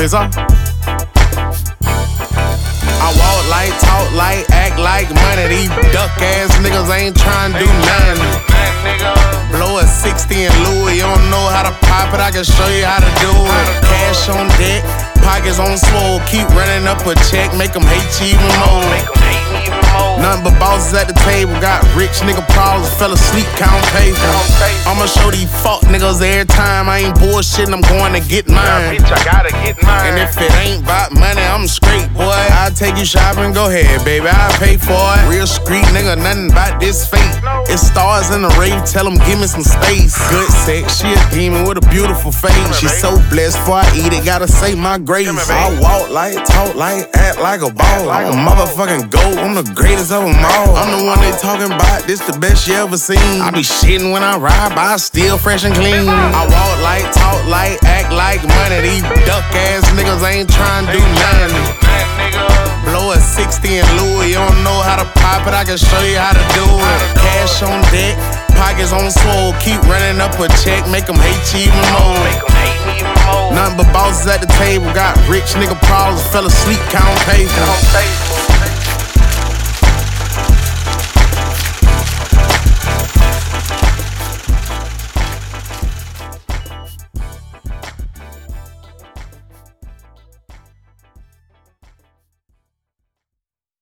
Pizza. I walk like, talk like, act like money. These duck ass niggas ain't tryna do nothing. Blow a 60 in Louis, you don't know how to pop it, I can show you how to do it. Cash on deck, pockets on swole, keep running up a check, make them hate you even more. Nothing but bosses at the table, got rich nigga problems, fell asleep count paper. I'ma show these fuck niggas every time, I ain't bullshitting, I'm going to get mine. Bitch, I gotta get mine. And if it ain't about money, I'm straight, boy. I'll take you shopping, go ahead, baby, I'll pay for it. Real street nigga, nothing about this fate. It's stars in the rave, tell them give me some space. Good sex, she a demon with a beautiful face. She's so blessed before I eat it, gotta say my grace. I walk like, talk like, act like a ball. I'm a motherfucking GOAT, I'm the greatest of them all. I'm the one they talking about, this the best you ever seen. I be shitting when I ride, but I still fresh and clean. I walk like, talk like, act like money. These duck ass niggas ain't tryna do nothing. Blow a 60 in Louis, you don't know how to pop it, I can show you how to do it. Cash on deck, pockets on swole, keep running up a check, make them hate you even more. Nothing but bosses at the table, got rich nigga problems, fell asleep count paper.